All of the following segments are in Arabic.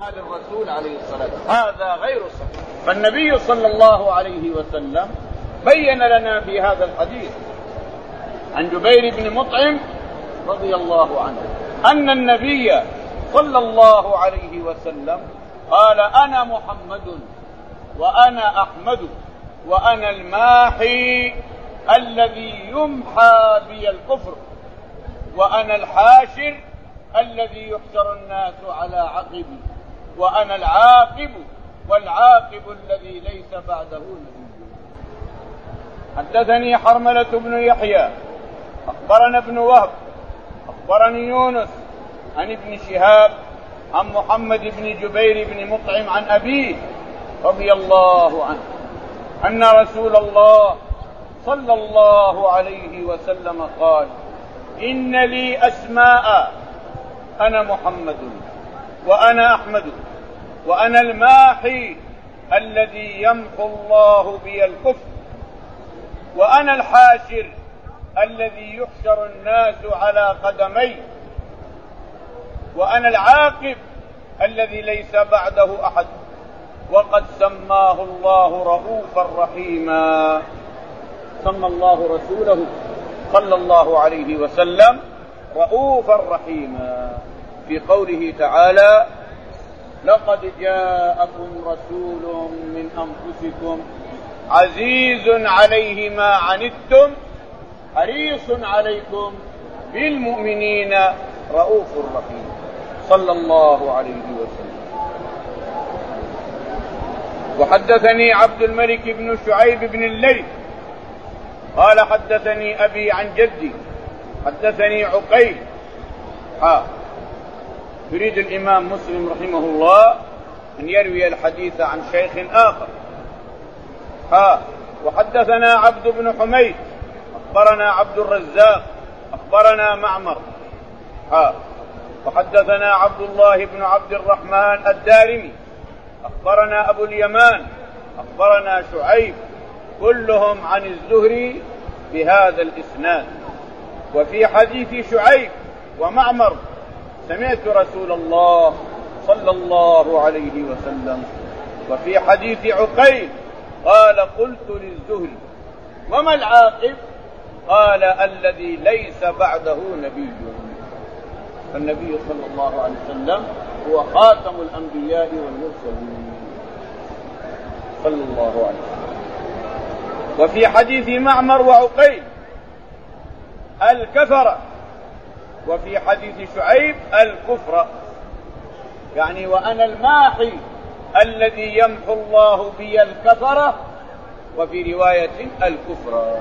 للرسول عليه الصلاة والسلام، هذا غير صحيح. فالنبي صلى الله عليه وسلم بين لنا في هذا الحديث عن جبير بن مطعم رضي الله عنه أن النبي صلى الله عليه وسلم قال: أنا محمد وأنا أحمد وأنا الماحي الذي يمحى بي الكفر وأنا الحاشر الذي يحشر الناس على عقبي وأنا العاقب والعاقب الذي ليس بعده نبي. حدثني حرملة بن يحيى أخبرنا ابن وهب أخبرني يونس عن ابن شهاب عن محمد بن جبير بن مطعم عن أبيه رضي الله عنه أن رسول الله صلى الله عليه وسلم قال: إن لي أسماء، أنا محمد وأنا أحمد وأنا الماحي الذي يمحو الله بي الكفر وأنا الحاشر الذي يحشر الناس على قدمي وأنا العاقب الذي ليس بعده أحد، وقد سماه الله رؤوفا رحيما. سمى الله رسوله صلى الله عليه وسلم رؤوفا رحيما في قوله تعالى: لقد جاءكم رسول من أنفسكم عزيز عليه ما عنتم حريص عليكم بالمؤمنين رؤوف رحيم، صلى الله عليه وسلم. وحدثني عبد الملك بن شعيب بن الليث قال: حدثني أبي عن جدي حدثني عقيل. يريد الإمام مسلم رحمه الله أن يروي الحديث عن شيخ آخر. وحدثنا عبد بن حميد أخبرنا عبد الرزاق أخبرنا معمر. وحدثنا عبد الله بن عبد الرحمن الدارمي أخبرنا أبو اليمان أخبرنا شعيب، كلهم عن الزهري بهذا الإسناد. وفي حديث شعيب ومعمر: سمعت رسول الله صلى الله عليه وسلم. وفي حديث عقيل قال: قلت للزهري: وما العاقب؟ قال: الذي ليس بعده نبي. فالنبي صلى الله عليه وسلم هو خاتم الأنبياء والمرسلين صلى الله عليه وسلم. وفي حديث معمر وعقيل: الكفر. وفي حديث شعيب: الكفر، يعني وأنا الماحي الذي يمحو الله بي الكفر، وفي رواية الكفر.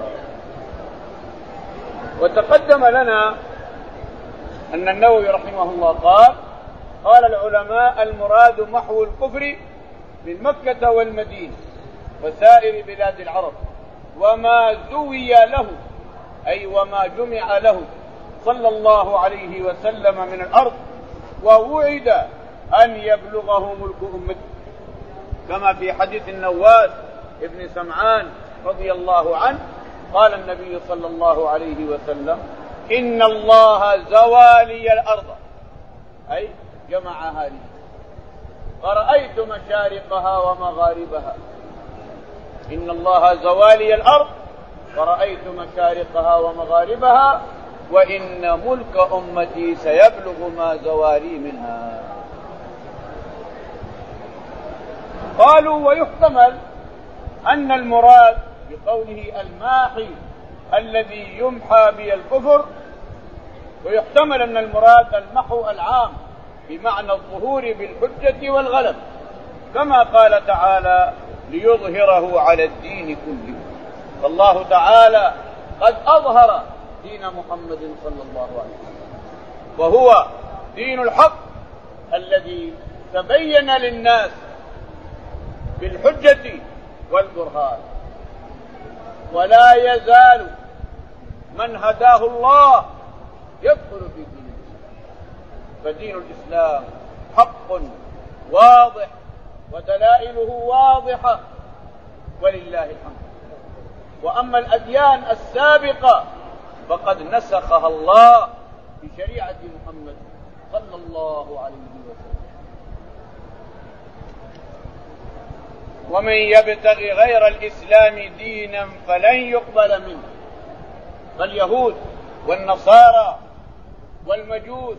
وتقدم لنا أن النووي رحمه الله قال العلماء: المراد محو الكفر من مكة والمدينة وسائر بلاد العرب، وما زوي له أي وما جمع له صلى الله عليه وسلم من الأرض ووعد أن يبلغه ملك أمته، كما في حديث النواس ابن سمعان رضي الله عنه قال النبي صلى الله عليه وسلم: إن الله زوى لي الأرض، أي جمعها لي، فرأيت مشارقها ومغاربها. إن الله زوى لي الأرض فرأيت مشارقها ومغاربها، وإن ملك أمتي سيبلغ ما زوالي منها. قالوا: ويحتمل أن المراد بقوله الماحي الذي يمحى بي الكفر، ويحتمل أن المراد المحو العام بمعنى الظهور بالحجة والغلب، كما قال تعالى: ليظهره على الدين كله. فالله تعالى قد أظهر دين محمد صلى الله عليه وسلم، وهو دين الحق الذي تبين للناس بالحجة والبرهان. ولا يزال من هداه الله يدخل في دين الإسلام، فدين الإسلام حق واضح ودلائله واضحة ولله الحمد. وأما الأديان السابقة فقد نسخها الله بشريعة محمد صلى الله عليه وسلم. ومن يبتغي غير الإسلام دينا فلن يقبل منه. فاليهود والنصارى والمجوس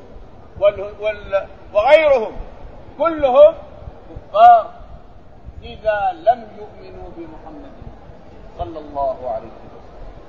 وغيرهم كلهم كفار إذا لم يؤمنوا بمحمد صلى الله عليه وسلم.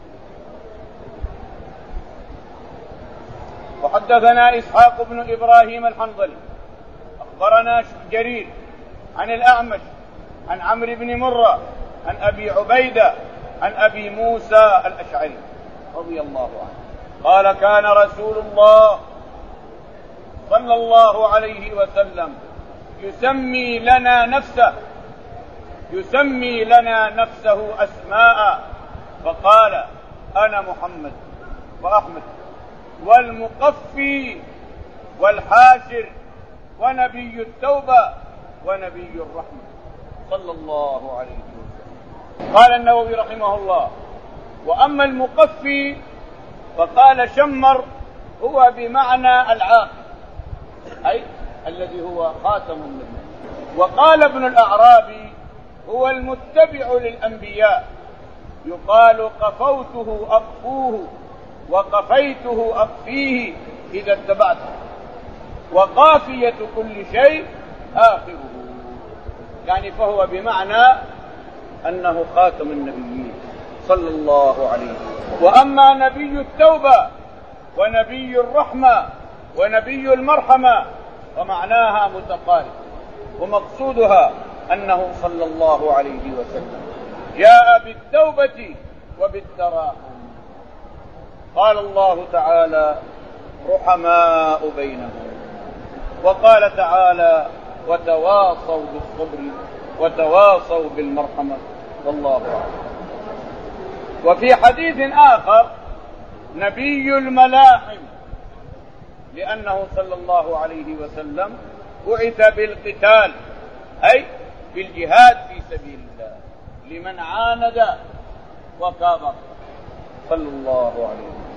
وحدثنا إسحاق بن إبراهيم الحنظلي أخبرنا جرير عن الأعمش عن عمرو بن مرة عن أبي عبيدة عن أبي موسى الأشعري رضي الله عنه قال كان رسول الله صلى الله عليه وسلم يسمي لنا نفسه أسماء فقال أنا محمد وأحمد والمقفي والحاشر ونبي التوبة ونبي الرحمة صلى الله عليه وسلم. قال النووي رحمه الله: وأما المقفي فقال شمر هو بمعنى العاقل أي الذي هو خاتم النبي. وقال ابن الأعرابي هو المتبع للأنبياء يقال قفوته أقفوه وقفيته أقفيه إذا اتبعته وقافية كل شيء آخره، يعني فهو بمعنى أنه خاتم النبيين صلى الله عليه وسلم. وأما نبي التوبة ونبي الرحمة ونبي المرحمة ومعناها متقارب، ومقصودها أنه صلى الله عليه وسلم جاء بالتوبة وبالتراحم. قال الله تعالى: رحماء بينهم. وقال تعالى: وتواصوا بالصبر وتواصوا بالمرحمة. والله أعلم. وفي حديث آخر: نبي الملاحم، لأنه صلى الله عليه وسلم بعث بالقتال أي بالجهاد في سبيل الله لمن عاند وكابر صلى الله عليه وسلم.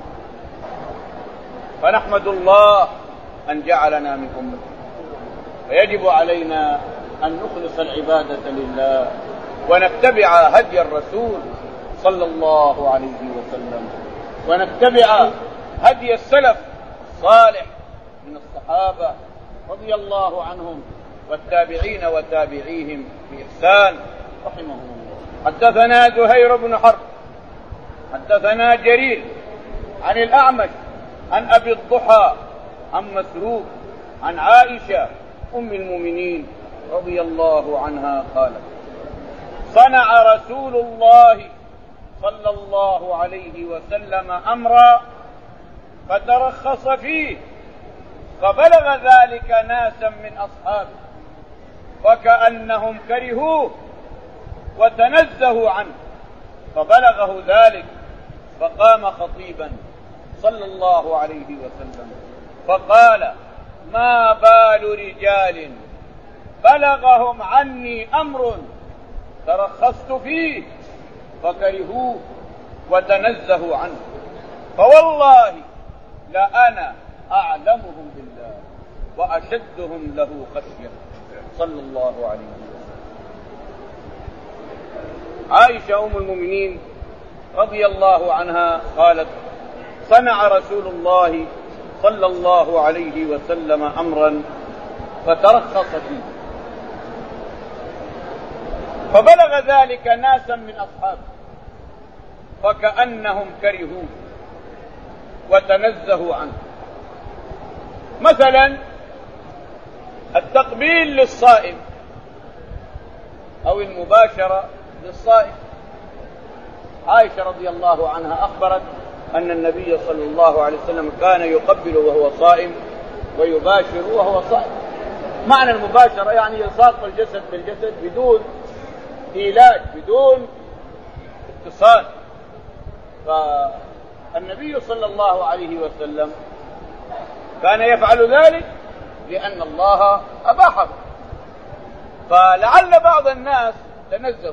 فنحمد الله أن جعلنا من أمته، فيجب علينا أن نخلص العبادة لله ونتبع هدي الرسول صلى الله عليه وسلم، ونتبع هدي السلف الصالح من الصحابة رضي الله عنهم والتابعين وتابعيهم بإحسان رحمهم الله. حدثنا زهير بن حرب حدثنا جرير عن الأعمش عن أبي الضحى عن مسروق عن عائشة أم المؤمنين رضي الله عنها قالت: صنع رسول الله صلى الله عليه وسلم أمرا فترخص فيه فبلغ ذلك ناسا من أصحابه فكأنهم كرهوه وتنزهوا عنه فبلغه ذلك فقام خطيبا صلى الله عليه وسلم فقال: ما بال رجال بلغهم عني أمر ترخصت فيه فكرهوه وتنزهوا عنه فوالله لأنا أعلمهم بالله وأشدهم له خشية صلى الله عليه وسلم. عائشة أم المؤمنين رضي الله عنها قالت: صنع رسول الله صلى الله عليه وسلم أمرا فترخص فيه فبلغ ذلك ناسا من أصحابه فكأنهم كرهوه وتنزهوا عنه. مثلا التقبيل للصائم أو المباشرة للصائم. عائشة رضي الله عنها أخبرت أن النبي صلى الله عليه وسلم كان يقبل وهو صائم ويباشر وهو صائم. معنى المباشرة يعني يلصق الجسد بالجسد بدون إيلاج بدون اتصال. فالنبي صلى الله عليه وسلم كان يفعل ذلك لأن الله أباحه، فلعل بعض الناس تنزهوا.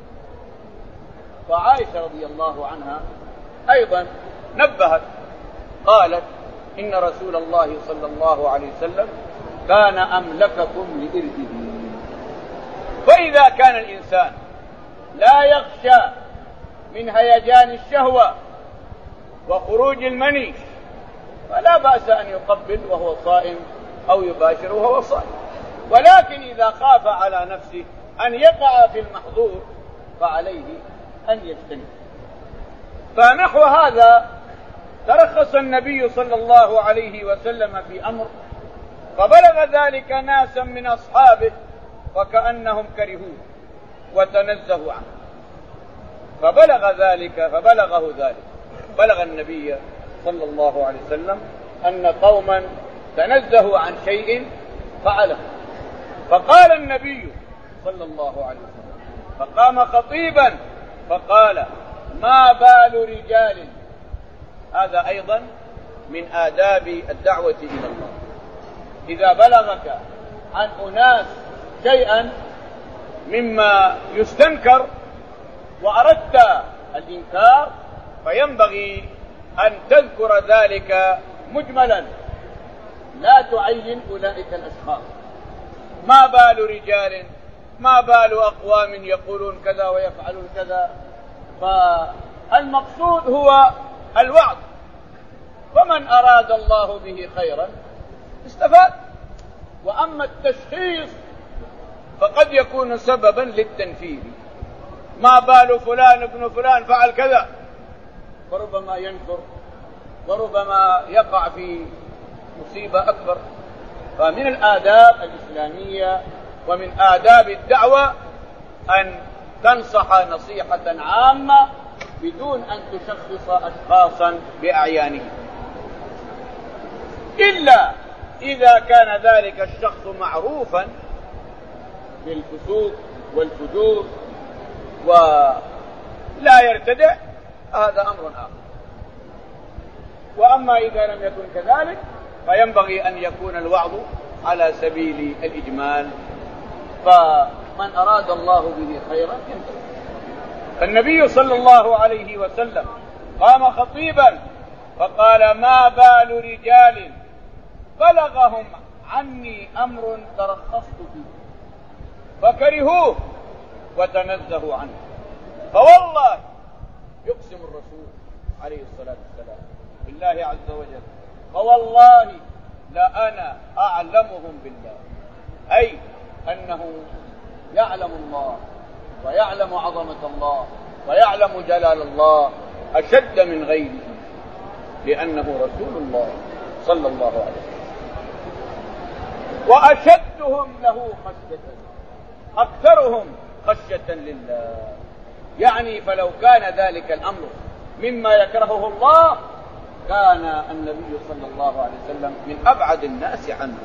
فعائشة رضي الله عنها أيضا نبهت قالت: إن رسول الله صلى الله عليه وسلم كان أملككم لإرثه. فإذا كان الإنسان لا يخشى من هيجان الشهوة وخروج المني فلا بأس أن يقبل وهو صائم أو يباشر وهو صائم، ولكن إذا خاف على نفسه أن يقع في المحظور فعليه أن يجتنب. فنحو هذا ترخص النبي صلى الله عليه وسلم في أمر فبلغ ذلك ناسا من أصحابه وكأنهم كرهوه وتنزهوا عنه، بلغ النبي صلى الله عليه وسلم أن قوما تنزهوا عن شيء فعله، فقال النبي صلى الله عليه وسلم فقام خطيبا فقال: ما بال رجال. هذا أيضا من آداب الدعوة إلى الله. إذا بلغك عن أناس شيئا مما يستنكر وأردت الإنكار فينبغي أن تذكر ذلك مجملا، لا تعين أولئك الأشخاص. ما بال رجال، ما بال أقوام يقولون كذا ويفعلون كذا. فالمقصود هو الوعظ، فمن أراد الله به خيرا استفاد. وأما التشخيص فقد يكون سببا للتنفيذ. ما بال فلان ابن فلان فعل كذا، وربما ينفر وربما يقع في مصيبة أكبر. فمن الآداب الإسلامية ومن آداب الدعوة أن تنصح نصيحة عامة بدون أن تشخص أشخاصا بأعيانهم، إلا إذا كان ذلك الشخص معروفا بالفسوق والفجور ولا يرتدع، هذا أمر آخر. وأما إذا لم يكن كذلك فينبغي أن يكون الوعظ على سبيل الإجمال، فمن أراد الله به خيرا ينتهي. فالنبي صلى الله عليه وسلم قام خطيبا فقال: ما بال رجال بلغهم عني أمر ترخصت فيه فكرهوه وتنزهوا عنه، فوالله يقسم الرسول عليه الصلاة والسلام بالله عز وجل: فوالله لأنا أعلمهم بالله، أي أنه يعلم الله ويعلم عظمة الله ويعلم جلال الله أشد من غيره، لأنه رسول الله صلى الله عليه وسلم. وأشدهم له خشية، أكثرهم خشية لله. يعني فلو كان ذلك الأمر مما يكرهه الله كان النبي صلى الله عليه وسلم من أبعد الناس عنه.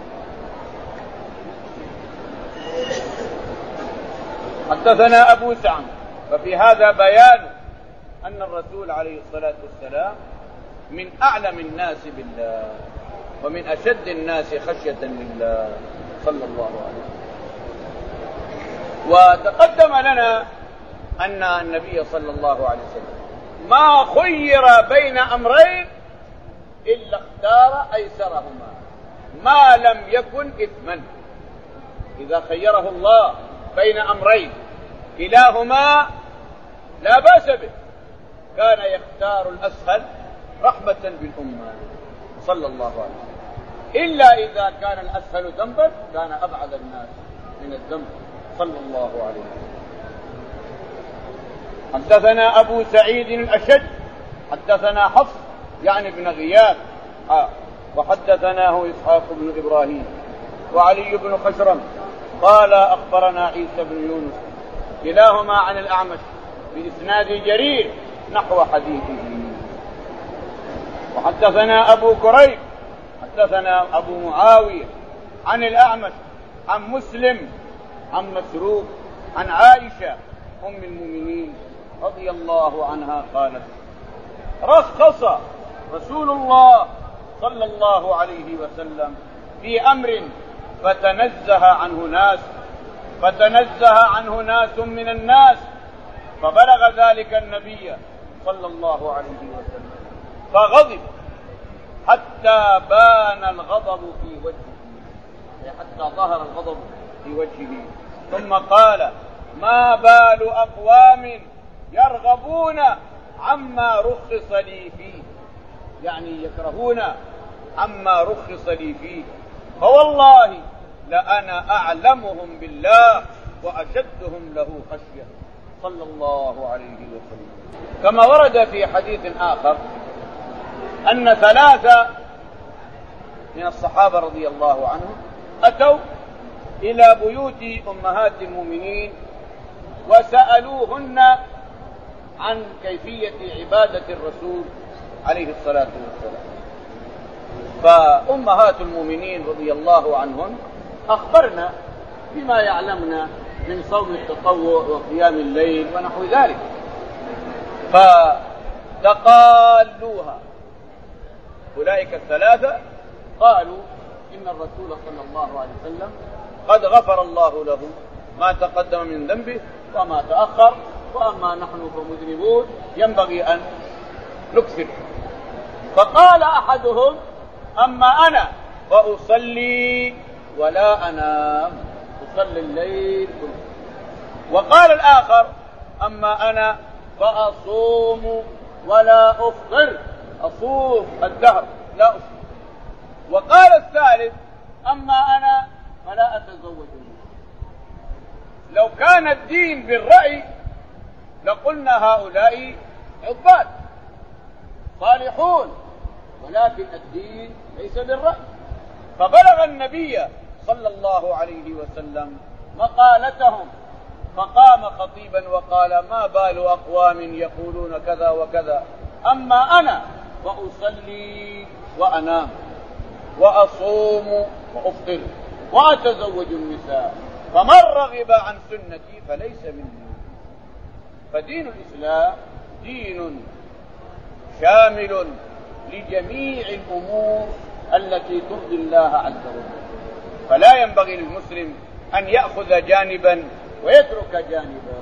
حدثنا أبو سعد. ففي هذا بيان أن الرسول عليه الصلاة والسلام من أعلم الناس بالله ومن أشد الناس خشية لله صلى الله عليه وسلم. وتقدم لنا أن النبي صلى الله عليه وسلم ما خير بين أمرين إلا اختار أيسرهما ما لم يكن إثما. إذا خيره الله بين أمرين كلاهما لا بأس به كان يختار الأسهل رحمة بالأمة صلى الله عليه وسلم، إلا إذا كان الأسهل ذنبا كان أبعد الناس من الذنب صلى الله عليه وسلم. حدثنا أبو سعيد الأشج حدثنا حفص يعني ابن غياث وحدثناه إسحاق بن إبراهيم وعلي بن خشرم قال أخبرنا عيسى بن يونس كلاهما عن الأعمش بإسناد جرير نحو حديثه. وحدثنا أبو كريب حدثنا أبو معاوية عن الأعمش عن مسلم عن مسروق عن عائشة أم المؤمنين رضي الله عنها قالت: رخص رسول الله صلى الله عليه وسلم في أمر فتنزه عنه ناس من الناس، فبلغ ذلك النبي صلى الله عليه وسلم فغضب حتى بان الغضب في وجهه، حتى ظهر الغضب في وجهه ثم قال: ما بال أقوام يرغبون عما رخص لي فيه، يعني يكرهون عما رخص لي فيه، فوالله لأنا أعلمهم بالله وأشدهم له خشية، صلى الله عليه وسلم. كما ورد في حديث آخر أن 3 من الصحابة رضي الله عنهم أتوا إلى بيوت أمهات المؤمنين وسألوهن عن كيفية عبادة الرسول عليه الصلاة والسلام، فأمهات المؤمنين رضي الله عنهن أخبرنا بما يعلمنا من صوم التطوع وقيام الليل ونحو ذلك، فتقالوها أولئك 3 قالوا إن الرسول صلى الله عليه وسلم قد غفر الله له ما تقدم من ذنبه وما تأخر، وأما نحن فمذنبون ينبغي أن نكثر. فقال أحدهم: أما أنا فأصلي ولا أنام، أصلي الليل كله. وقال الآخر: أما أنا فأصوم ولا أفطر، أصوم الدهر لا أفطر. وقال الثالث: أما أنا فلا أتزوج. لو كان الدين بالرأي لقلنا هؤلاء عباد صالحون، ولكن الدين ليس بالرأي. فبلغ النبي صلى الله عليه وسلم مقالتهم، فقام خطيبا وقال: ما بال أقوام يقولون كذا وكذا، أما أنا فأصلي وأنام وأصوم وأفطر وأتزوج النساء، فمن رغب عن سنتي فليس مني. فدين الإسلام دين شامل لجميع الأمور التي ترضي الله عز وجل، فلا ينبغي للمسلم أن يأخذ جانبا ويترك جانبا.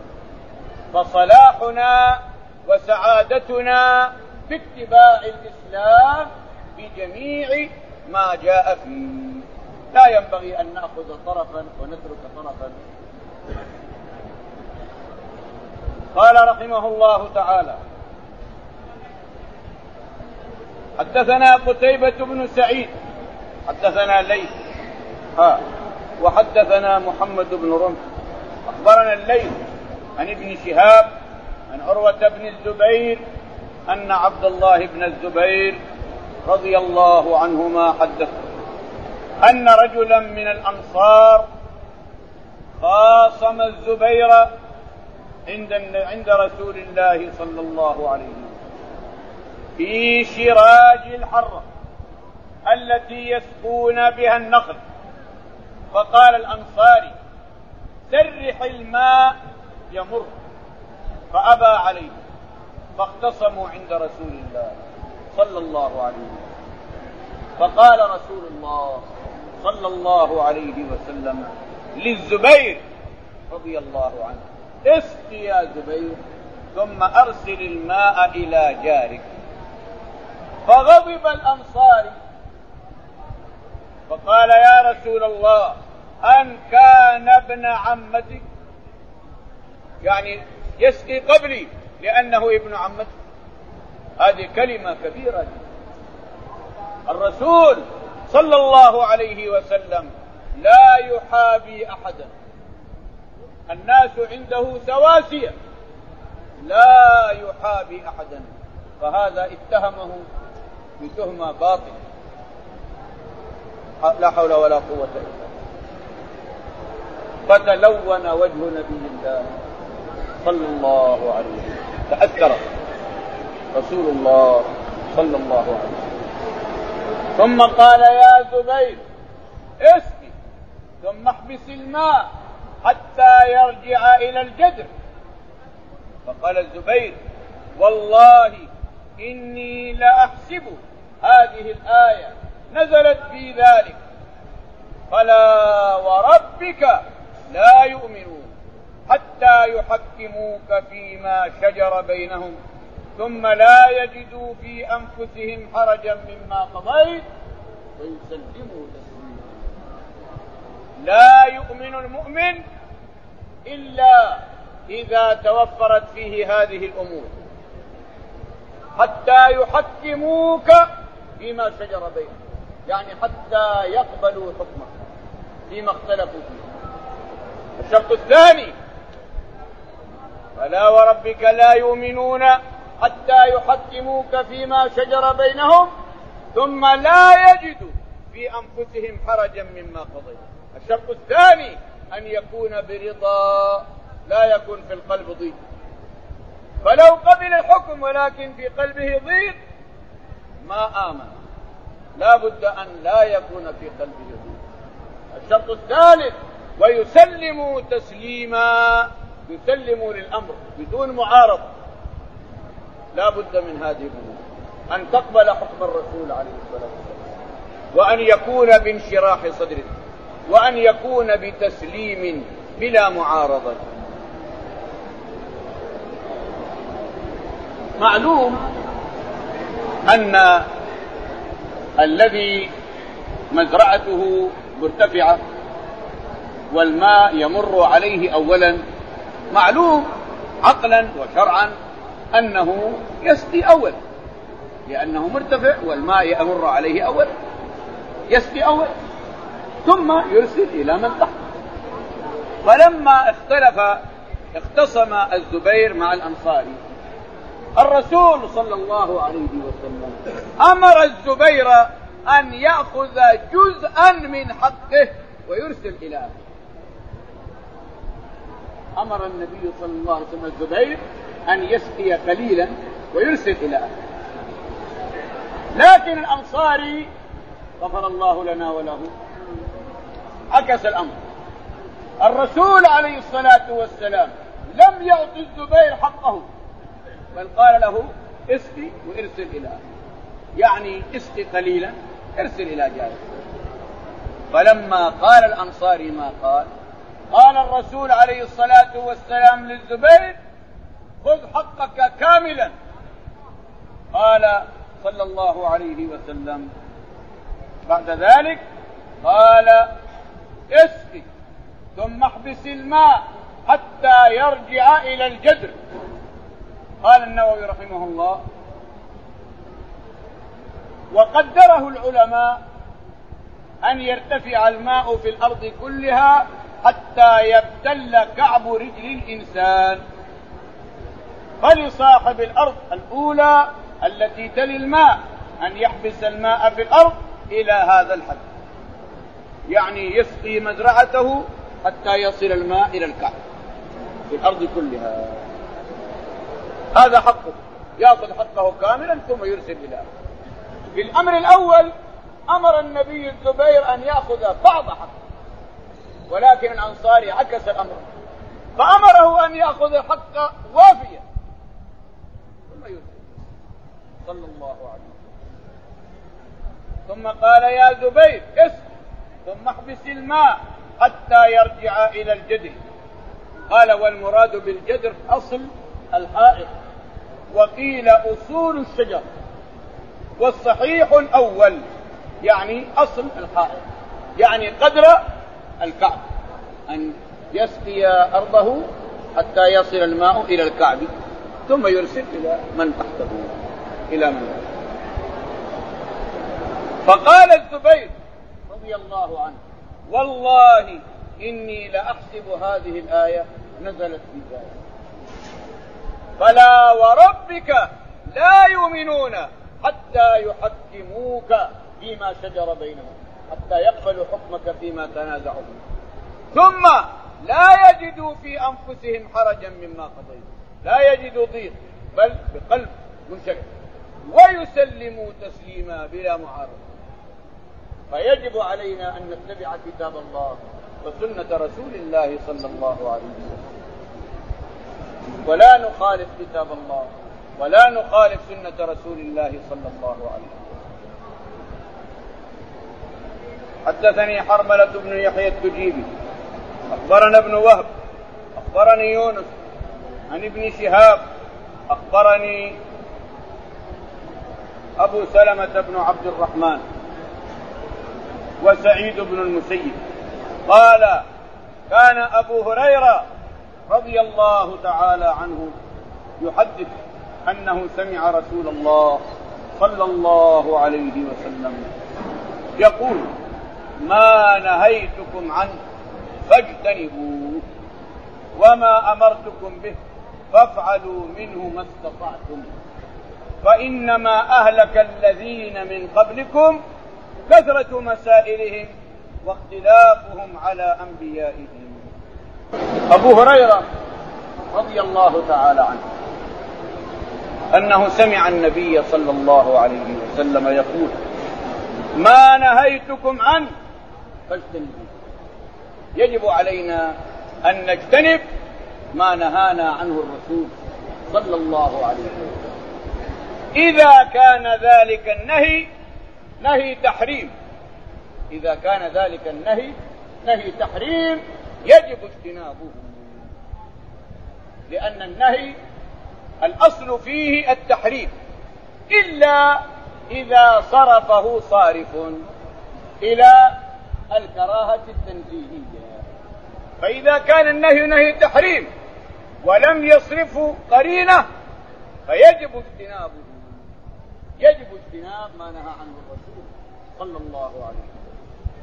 فصلاحنا وسعادتنا في اتباع الإسلام بجميع ما جاء فيه، لا ينبغي أن نأخذ طرفا ونترك طرفا. قال رحمه الله تعالى: حدثنا قتيبة بن سعيد حدثنا ليث وحدثنا محمد بن رمح أخبرنا الليث عن ابن شهاب عن عروة بن الزبير أن عبد الله بن الزبير رضي الله عنهما حدث أن رجلا من الأنصار خاصم الزبير عند رسول الله صلى الله عليه وسلم في شراج الحرة التي يسقون بها النخل، فقال الأنصاري: سرح الماء يمر، فأبى عليه، فاختصموا عند رسول الله صلى الله عليه وسلم، فقال رسول الله صلى الله عليه وسلم للزبير رضي الله عنه: اسق يا زبير ثم أرسل الماء إلى جارك. فغضب الأنصاري فقال: يا رسول الله، أن كان ابن عمتك، يعني يسقي قبلي لأنه ابن عمتك. هذه كلمة كبيرة جدا. الرسول صلى الله عليه وسلم لا يحابي أحدا، الناس عنده سواسية، لا يحابي أحدا، فهذا اتهمه بتهمة باطلة، لا حول ولا قوة إلا بالله. فتلون وجه نبي الله صلى الله عليه وسلم، تأثر رسول الله صلى الله عليه وسلم، ثم قال: يا زبير اسقي ثم احبس الماء حتى يرجع إلى الجدر. فقال الزبير: والله إني لأحسب هذه الآية نزلت في ذلك، فلا وربك لا يؤمنون حتى يحكموك فيما شجر بينهم ثم لا يجدوا في أنفسهم حرجا مما قضيت ويسلموا تسليما. لا يؤمن المؤمن إلا إذا توفرت فيه هذه الأمور، حتى يحكموك فيما شجر بينهم، يعني حتى يقبلوا حكمك فيما اختلفوا فيه. الشرط الثاني: فلا وربك لا يؤمنون حتى يحكموك فيما شجر بينهم ثم لا يجدوا في أنفسهم حرجا مما قضيت. الشرط الثاني أن يكون برضا، لا يكون في القلب ضيق. فلو قبل الحكم ولكن في قلبه ضيق ما آمن، لا بد أن لا يكون في قلبه ضيق. الشرط الثالث: ويسلموا تسليما، يسلموا للأمر بدون معارضة. لا بد من هذه الأمور، أن تقبل حكم الرسول عليه الصلاة والسلام، وأن يكون بانشراح صدره، وأن يكون بتسليم بلا معارضة. معلوم أن الذي مزرعته مرتفعة والماء يمر عليه أولا، معلوم عقلا وشرعا أنه يسقي أول، لأنه مرتفع والماء يمر عليه أول، يسقي أول ثم يرسل إلى من تحت. فلما اختصم الزبير مع الأنصاري، الرسول صلى الله عليه وسلم أمر الزبير أن يأخذ جزءا من حقه ويرسل إلى أهله. أمر النبي صلى الله عليه وسلم الزبير أن يسقي قليلا ويرسل إلى أهله. لكن الأنصاري غفر الله لنا وله عكس الأمر. الرسول عليه الصلاة والسلام لم يعطي الزبير حقه، بل قال له اسقي وارسل إلى أهله، يعني اسقي قليلا ارسل إلى جارك. فلما قال الأنصاري ما قال الرسول عليه الصلاة والسلام للزبير: خذ حقك كاملا. قال صلى الله عليه وسلم بعد ذلك، قال: اسقي ثم احبس الماء حتى يرجع إلى الجدر. قال النووي رحمه الله: وقدره العلماء أن يرتفع الماء في الأرض كلها حتى يبتل كعب رجل الإنسان، فلصاحب الأرض الأولى التي تلي الماء أن يحبس الماء في الأرض إلى هذا الحد، يعني يسقي مزرعته حتى يصل الماء إلى الكعب في الأرض كلها. هذا حقه، يأخذ حقه كاملا ثم يرسل إلى أهله. في الأمر الأول أمر النبي الزبير أن يأخذ بعض حقه، ولكن الأنصاري عكس الأمر فأمره أن يأخذ الحق وافيا ثم يرسل صلى الله عليه وسلم. ثم قال: يا زبير اسقي ثم احبس الماء حتى يرجع إلى الجدر. قال: والمراد بالجدر أصل الحائط، وقيل أصول الشجر، والصحيح الأول يعني أصل الحائط، يعني قدر الكعب، أن يسقي أرضه حتى يصل الماء إلى الكعب ثم يرسل إلى من تحته، إلى من تحته. فقال الزبير رضي الله عنه: والله إني لأحسب هذه الآية نزلت في ذلك. فلا وربك لا يؤمنون حتى يحكموك فيما شجر بينهم، حتى يقبلوا حكمك فيما تنازعوا فيه، ثم لا يجدوا في أنفسهم حرجا مما قضيت، لا يجدوا ضيق بل بقلب منشرح، ويسلموا تسليما بلا معارضة. فيجب علينا أن نتبع كتاب الله وسنة رسول الله صلى الله عليه وسلم، ولا نخالف كتاب الله ولا نخالف سنة رسول الله صلى الله عليه وسلم. حدثني حرملة بن يحيى التجيبي أخبرنا ابن وهب أخبرني يونس عن ابن شهاب أخبرني أبو سلمة بن عبد الرحمن وسعيد بن المسيب قال: كان أبو هريرة رضي الله تعالى عنه يحدث أنه سمع رسول الله صلى الله عليه وسلم يقول: ما نهيتكم عنه فاجتنبوه، وما أمرتكم به فافعلوا منه ما استطعتم، فإنما أهلك الذين من قبلكم كثرة مسائلهم واختلافهم على أنبيائهم. أبو هريرة رضي الله تعالى عنه أنه سمع النبي صلى الله عليه وسلم يقول: ما نهيتكم عنه فاجتنبوه. يجب علينا أن نجتنب ما نهانا عنه الرسول صلى الله عليه وسلم، إذا كان ذلك النهي نهي تحريم. إذا كان ذلك النهي نهي تحريم يجب اجتنابه، لأن النهي الأصل فيه التحريم، إلا إذا صرفه صارف إلى الكراهة التنزيهية. فإذا كان النهي نهي تحريم ولم يصرفه قرينة فيجب اجتنابه، يجب اجتناب ما نهى عنه الرسول صلى الله عليه وسلم.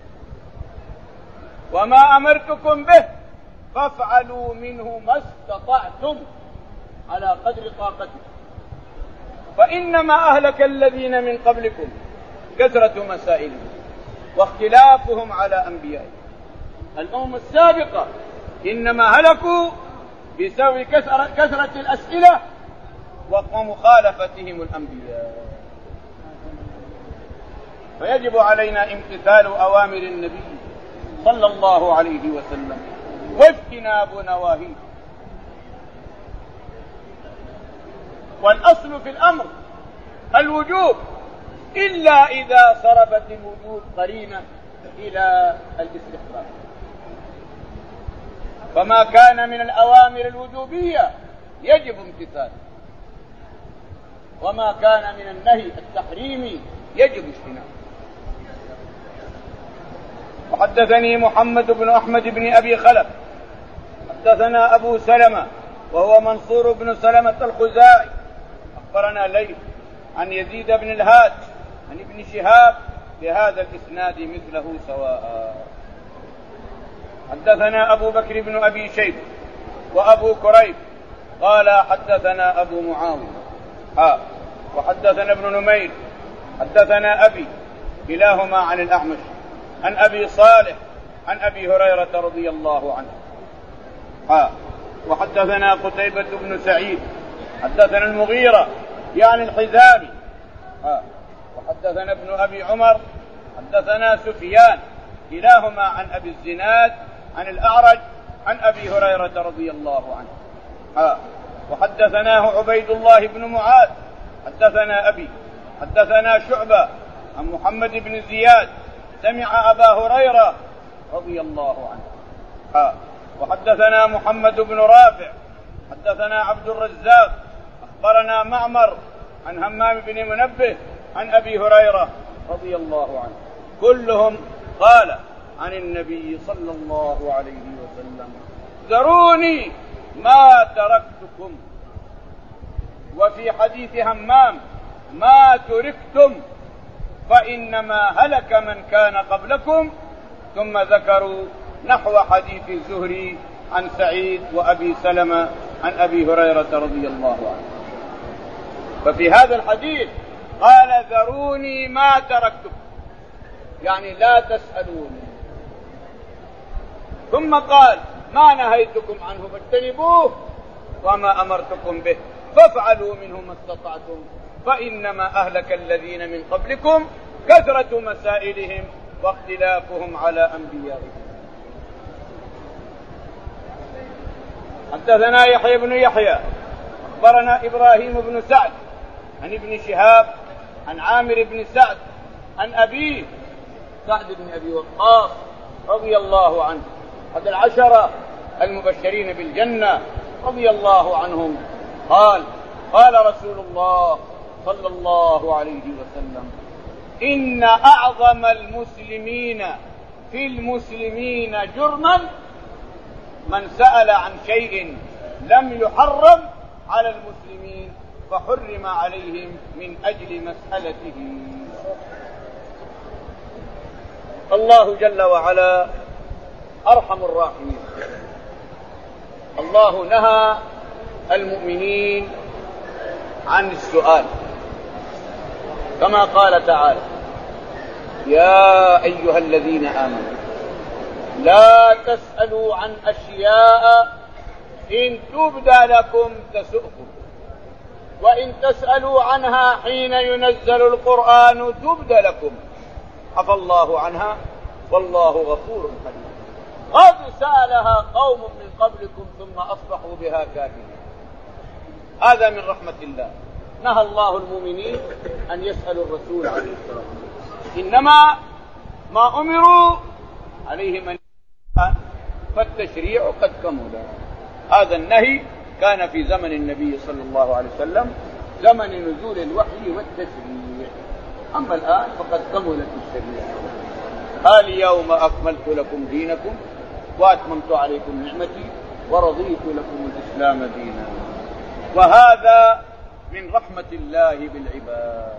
وما أمرتكم به فافعلوا منه ما استطعتم على قدر طاقتكم، فإنما أهلك الذين من قبلكم كثرة مسائلهم واختلافهم على أنبيائهم. الأمم السابقة إنما هلكوا بسبب كثرة الأسئلة ومخالفتهم الأنبياء. فيجب علينا امتثال أوامر النبي صلى الله عليه وسلم واجتناب نواهيه. والأصل في الأمر الوجوب، إلا إذا صرفت الوجوب قرينة إلى الاستحباب. فما كان من الأوامر الوجوبية يجب امتثاله، وما كان من النهي التحريمي يجب اجتنابه. وحدثني محمد بن أحمد بن أبي خلف حدثنا أبو سلمة وهو منصور بن سلمة الخزاعي أخبرنا ليث عن يزيد بن الهاد عن ابن شهاب بهذا الإسناد مثله سواء. حدثنا أبو بكر بن أبي شيبة وأبو كريب قال حدثنا أبو معاوية وحدثنا ابن نمير حدثنا أبي كلاهما عن الأعمش عن أبي صالح عن أبي هريرة رضي الله عنه وحدثنا قتيبة بن سعيد حدثنا المغيرة يعني الحزامي وحدثنا ابن أبي عمر حدثنا سفيان كلاهما عن أبي الزناد عن الأعرج عن أبي هريرة رضي الله عنه وحدثناه عبيد الله بن معاذ حدثنا أبي حدثنا شعبة عن محمد بن زياد سمع أبا هريرة رضي الله عنه وحدثنا محمد بن رافع حدثنا عبد الرزاق أخبرنا معمر عن همام بن منبه عن أبي هريرة رضي الله عنه كلهم قال عن النبي صلى الله عليه وسلم: ذروني ما تركتكم. وفي حديث همام: ما تركتم فإنما هلك من كان قبلكم. ثم ذكروا نحو حديث الزهري عن سعيد وأبي سلمة عن أبي هريرة رضي الله عنه. ففي هذا الحديث قال: ذروني ما تركتكم، يعني لا تسألوني. ثم قال: ما نهيتكم عنه فاجتنبوه، وما أمرتكم به فافعلوا منه ما استطعتم، فإنما أهلك الذين من قبلكم كثرة مسائلهم واختلافهم على أنبيائهم. حدثنا يحيى بن يحيى أخبرنا إبراهيم بن سعد عن ابن شهاب عن عامر بن سعد عن أبيه سعد بن أبي وقاص رضي الله عنه أحد العشرة المبشرين بالجنة رضي الله عنهم قال: قال رسول الله صلى الله عليه وسلم: إن أعظم المسلمين في المسلمين جرما من سأل عن شيء لم يحرم على المسلمين فحرم عليهم من أجل مسألته. الله جل وعلا أرحم الراحمين. الله نهى المؤمنين عن السؤال كما قال تعالى: يا أيها الذين آمنوا لا تسألوا عن أشياء إن تبدى لكم تسؤكم وإن تسألوا عنها حين ينزل القرآن تبدى لكم عفى الله عنها والله غفور حليم. قد سألها قوم من قبلكم ثم أصبحوا بها كافرين. هذا من رحمة الله. نهى الله المؤمنين أن يسألوا الرسول عليه الصلاة والسلام، إنما ما أمروا عليهم أن فالتشريع قد كمل. هذا النهي كان في زمن النبي صلى الله عليه وسلم، زمن نزول الوحي والتشريع. أما الآن فقد كملت الشريعة. اليوم أكملت لكم دينكم وأتممت عليكم نعمتي ورضيت لكم الإسلام دينا. وهذا من رحمة الله بالعباد.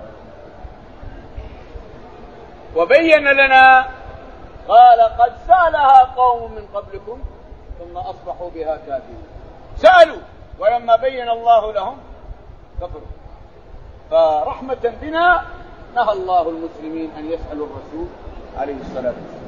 وبين لنا قال: قد سألها قوم من قبلكم ثم أصبحوا بها كافرين. سألوا ولما بين الله لهم كفروا. فرحمة بنا نهى الله المسلمين أن يسألوا الرسول عليه الصلاة والسلام.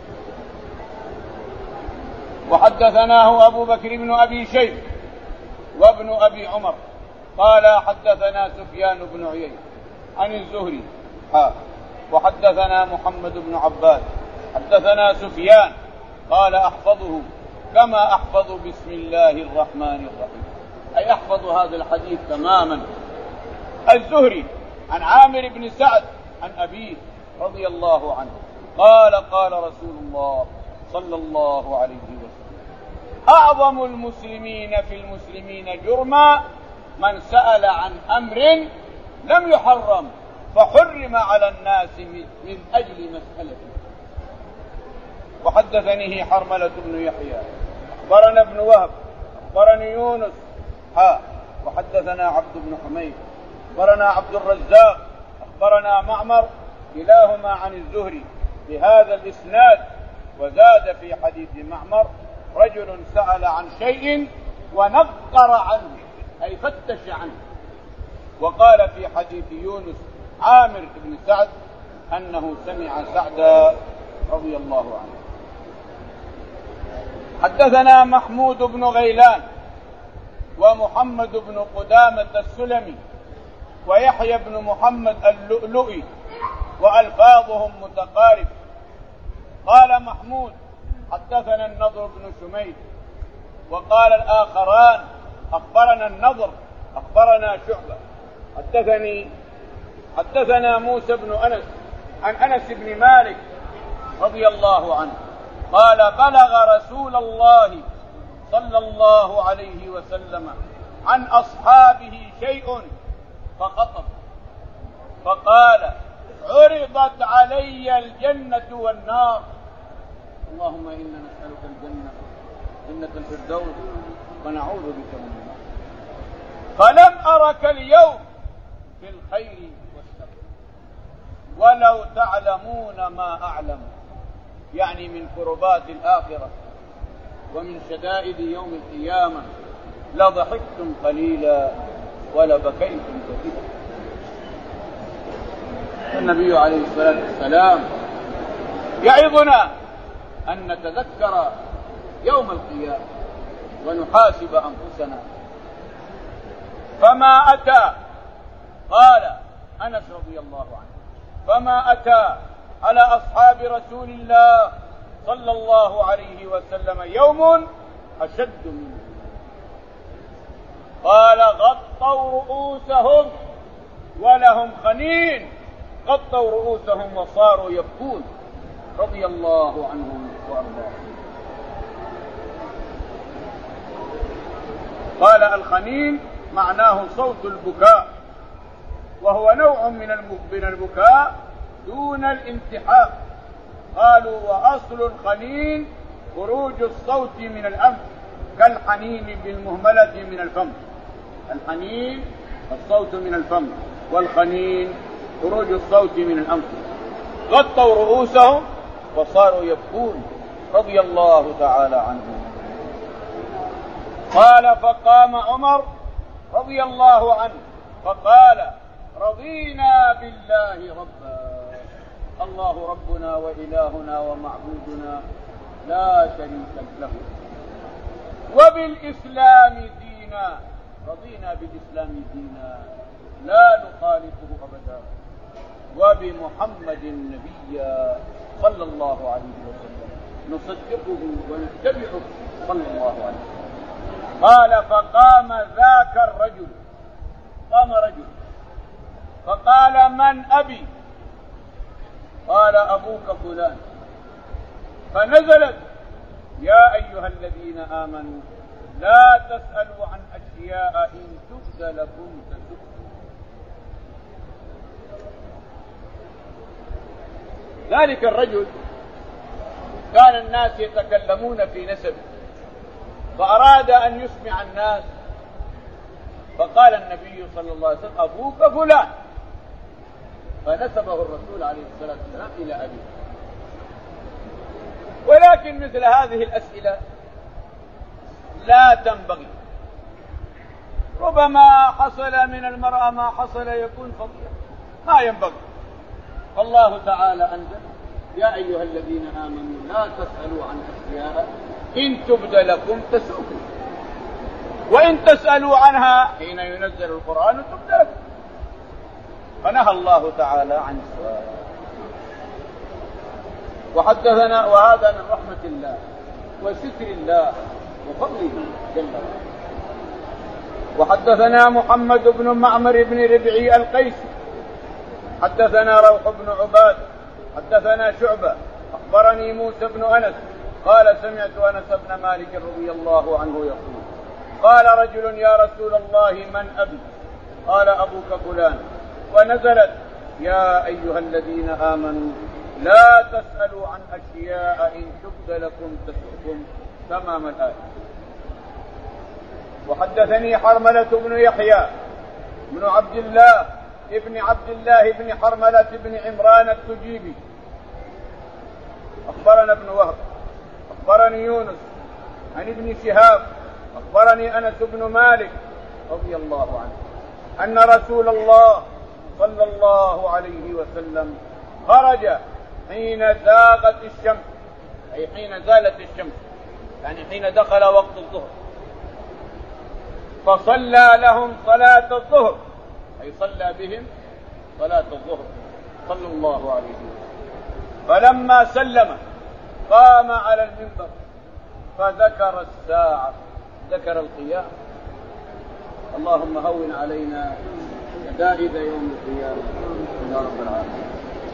وحدثناه أبو بكر بن أبي شيبة وابن أبي عمر قال: حدثنا سفيان بن عيينة عن الزهري وحدثنا محمد بن عباد حدثنا سفيان قال: أحفظه كما أحفظ بسم الله الرحمن الرحيم، أي أحفظ هذا الحديث تماما. الزهري عن عامر بن سعد عن أبيه رضي الله عنه قال: قال رسول الله صلى الله عليه وسلم: أعظم المسلمين في المسلمين جرما من سأل عن أمر لم يحرم فحرم على الناس من أجل مسألته. وحدثنيه حرملة بن يحيى أخبرنا ابن وهب أخبرني يونس وحدثنا عبد بن حميد أخبرنا عبد الرزاق أخبرنا معمر كلاهما عن الزهري بهذا الإسناد. وزاد في حديث معمر: رجل سأل عن شيء ونقر عنه، أي فتش عنه. وقال في حديث يونس عامر بن سعد أنه سمع سعدا رضي الله عنه. حدثنا محمود بن غيلان ومحمد بن قدامة السلمي ويحيى بن محمد اللؤلؤي وألفاظهم متقارب. قال محمود: حدثنا النضر بن شميد. وقال الآخران: أخبرنا النضر أخبرنا شعبة. حدثنا موسى بن أنس عن أنس بن مالك رضي الله عنه قال: بلغ رسول الله صلى الله عليه وسلم عن أصحابه شيء فخطب فقال: عرضت علي الجنة والنار، اللهم إنا نسألك الجنة جنة الفردوس ونعوذ بك من النار، فلم أرك اليوم في الخير والشر ولو تعلمون ما أعلم، يعني من كربات الآخرة ومن شدائد يوم القيامة، لضحكتم قليلا ولبكيتم كثيرا. النبي عليه الصلاة والسلام يعظنا أن نتذكر يوم القيامة ونحاسب أنفسنا. فما أتى، قال أنس رضي الله عنه، فما أتى على أصحاب رسول الله صلى الله عليه وسلم يوم أشد منه. قال: غطوا رؤوسهم ولهم خنين، غطوا رؤوسهم وصاروا يبكون رضي الله عنهم وأرضاهم. قال: الخنين معناه صوت البكاء، وهو نوع من البكاء دون الانتحاب. قالوا: وأصل الخنين خروج الصوت من الأنف كالحنين بالمهملة من الفم. الحنين الصوت من الفم، والخنين خروج الصوت من الأنف. غطوا رؤوسهم وصاروا يبكون رضي الله تعالى عنهم. قال فقام عمر رضي الله عنه فقال رضينا بالله ربا، الله ربنا وإلهنا ومعبودنا لا شريك له، وبالإسلام دينا، رضينا بالإسلام دينا لا نخالفه أبدا، وبمحمد نبيا صلى الله عليه وسلم نصدقه ونتبعه صلى الله عليه وسلم. قال فقام ذاك الرجل، قام رجل فقال من أبي؟ قال أبوك فلان. فنزلت يا أيها الذين آمنوا لا تسألوا عن أشياء إن تبد لكم تسؤكم. ذلك الرجل كان الناس يتكلمون في نسبه فأراد أن يسمع الناس، فقال النبي صلى الله عليه وسلم أبوك فلان، فنسبه الرسول عليه الصلاة والسلام إلى أبيه. ولكن مثل هذه الأسئلة لا تنبغي، ربما حصل من المرأة ما حصل يكون فضيلة، ما ينبغي. الله تعالى أنزل يا أيها الذين آمنوا لا تسألوا عن أشياء إن تبد لكم تسؤكم، وإن تسألوا عنها حين ينزل القرآن تبد لكم. فنهى الله تعالى عن السؤال. وحدثنا، وهذا من رحمة الله وستر الله وفضله جل وعلا. وحدثنا محمد بن معمر بن ربعي القيسي حدثنا روح بن عباد حدثنا شعبة أخبرني موسى بن أنس قال سمعت أنس بن مالك رضي الله عنه يقول قال رجل يا رسول الله من أبي؟ قال أبوك فلان. ونزلت يا أيها الذين آمنوا لا تسألوا عن أشياء إن تبد لكم تسؤكم، تمام الآية. وحدثني حرملة بن يحيى بن عبد الله ابن عبد الله بن حرملة بن عمران التجيبي أخبرنا ابن وهب أخبرني يونس عن ابن شهاب أخبرني أنس بن مالك رضي الله عنه أن رسول الله صلى الله عليه وسلم خرج حين زاغت الشمس، أي حين زالت الشمس، يعني حين دخل وقت الظهر، فصلى لهم صلاة الظهر، أي صلى بهم صلاة الظهر صلى الله عليه وسلم. فلما سلم قام على المنبر فذكر الساعة، ذكر القيامة، اللهم هون علينا شدائد يوم القيامة يا رب العالمين.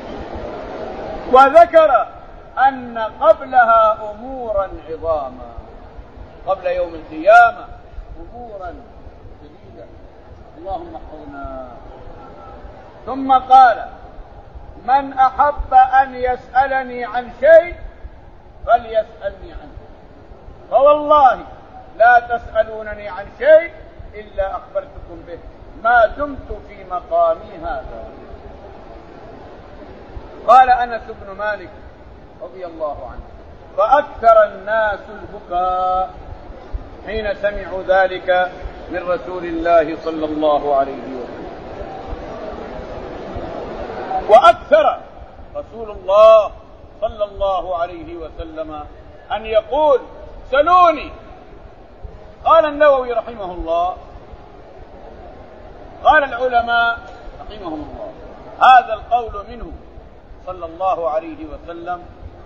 وذكر أن قبلها أمورا عظاما، قبل يوم القيامة أمورا جديدة، اللهم احفظنا. ثم قال من أحب أن يسألني عن شيء فليسألني عنه، فوالله لا تسألونني عن شيء إلا أخبرتكم به ما دمت في مقامي هذا. قال أنس بن مالك رضي الله عنه فأكثر الناس البكاء حين سمعوا ذلك من رسول الله صلى الله عليه وسلم. وأكثر رسول الله صلى الله عليه وسلم أن يقول سلوني. قال النووي رحمه الله، قال العلماء رحمهم الله هذا القول منه صلى الله عليه وسلم.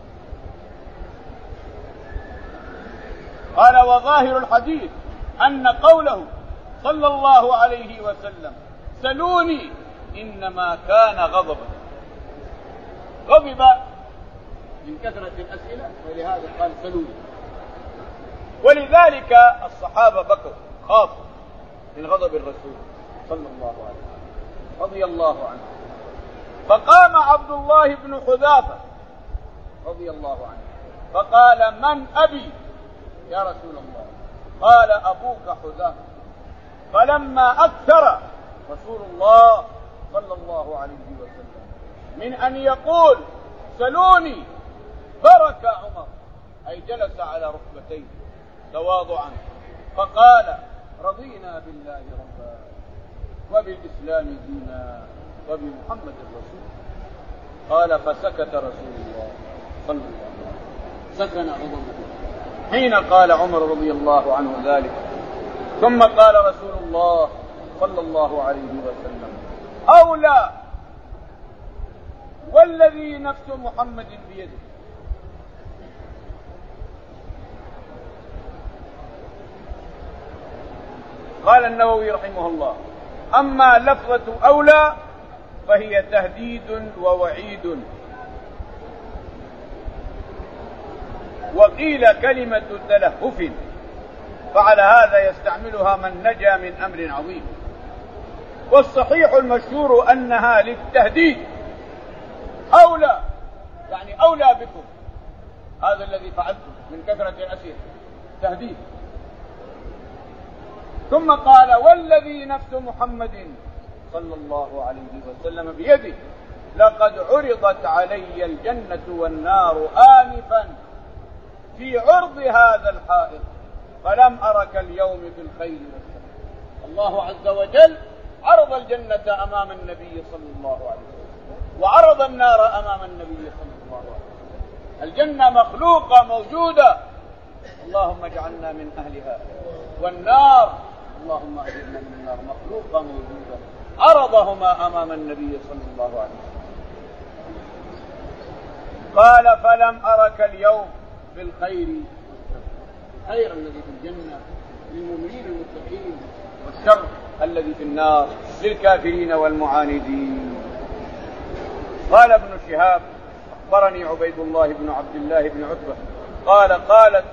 قال وظاهر الحديث أن قوله صلى الله عليه وسلم سلوني إنما كان غضبا، غضب من كثرة الأسئلة ولهذا قال سلوني. ولذلك الصحابة بكوا خافوا من غضب الرسول صلى الله عليه وسلم رضي الله عنه. فقام عبد الله بن حذافة رضي الله عنه فقال: من أبي يا رسول الله؟ قال: أبوك حذافة. فلما أكثر رسول الله صلى الله عليه وسلم من أن يقول: سلوني، برك عمر، أي جلس على ركبتيه تواضعا، فقال: رضينا بالله ربا وبالإسلام دينا وبمحمد رسول. قال: فسكت رسول الله صلى الله عليه وسلم، سكن غضبه حين قال عمر رضي الله عنه ذلك. ثم قال رسول الله صلى الله عليه وسلم: أولى والذي نفس محمد بيده. قال النووي رحمه الله: أما لفظة أولى فهي تهديد ووعيد، وقيل كلمة تلهف، فعلى هذا يستعملها من نجا من أمر عظيم. والصحيح المشهور أنها للتهديد، أولى يعني أولى بكم هذا الذي فعلتم من كثرة الأسئلة، تهديد. ثم قال: والذي نفس محمد صلى الله عليه وسلم بيده لقد عرضت علي الجنة والنار آنفا في عرض هذا الحائط فلم أرك اليوم في الخير والسلام. الله عز وجل عرض الجنة أمام النبي صلى الله عليه وسلم، وعرض النار أمام النبي صلى الله عليه وسلم. الجنة مخلوقة موجودة، اللهم اجعلنا من أهلها، والنار اللهم أجرنا من النار مخلوقة موجودة، عرضهما أمام النبي صلى الله عليه وسلم. قال: فلم أرك اليوم في الخير، الخير الذي في الجنة للمؤمنين المتقين، والشر الذي في النار للكافرين والمعاندين. قال ابن شهاب: أخبرني عبيد الله بن عبد الله بن عتبة قال: قالت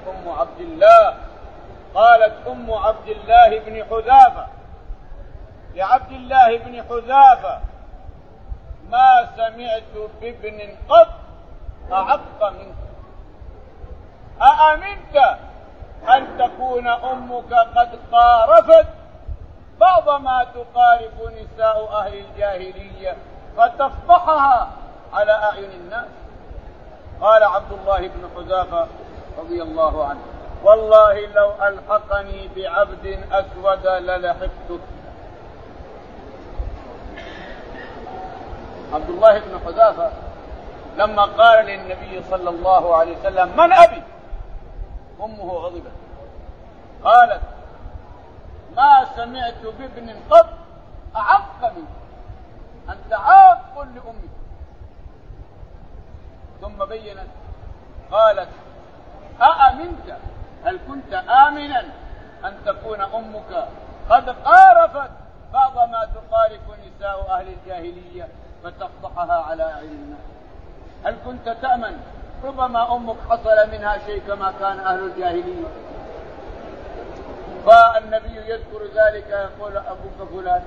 أم عبد الله بن حذافة لعبد الله بن حذافة: ما سمعت بابن قط أعق منك، أأمنت أن تكون أمك قد قارفت بعض ما تقارف نساء أهل الجاهلية فتفضحها على أعين الناس؟ قال عبد الله بن حذافة رضي الله عنه: والله لو ألحقني بعبد أسود للحقته. عبد الله بن حذافة لما قال للنبي صلى الله عليه وسلم: من أبي؟ أمه غضبت، قالت: ما سمعت بابن قط أعق منك، أنت عاق لأمك. ثم بينت قالت: أأمنت، هل كنت آمنا أن تكون أمك قد قارفت بعض ما تقارف نساء أهل الجاهلية فتفضحها على أعين الناس؟ هل كنت تأمن ربما أمك حصل منها شيء كما كان أهل الجاهلية؟ فالنبي يذكر ذلك يقول: أبوك فلان،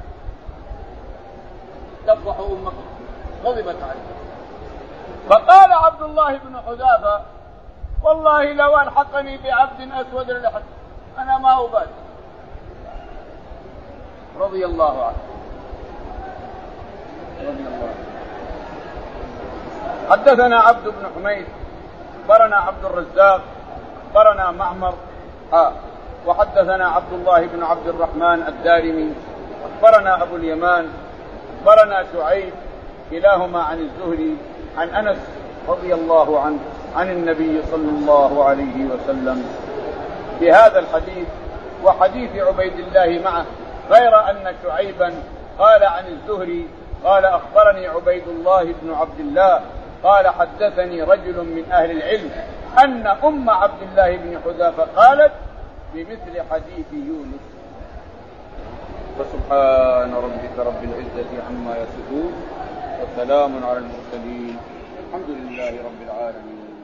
تفضح أمك، غضبت عليه. فقال عبد الله بن حذافة: والله لو ألحقني بعبد أسود للحق، أنا ما أبالي، رضي الله عنه. حدثنا عبد بن حميد أخبرنا عبد الرزاق أخبرنا معمر وحدثنا عبد الله بن عبد الرحمن الدارمي أخبرنا أبو اليمان أخبرنا شعيب كلاهما عن الزهري عن أنس رضي الله عنه عن النبي صلى الله عليه وسلم بهذا الحديث وحديث عبيد الله معه، غير أن شعيبا قال عن الزهري قال: أخبرني عبيد الله بن عبد الله قال: حدثني رجل من أهل العلم أن أم عبد الله بن حذافة قالت بمثل حديث يونس. وسبحان ربك رب العزة عما يصفون، وسلام على المرسلين، الحمد لله رب العالمين.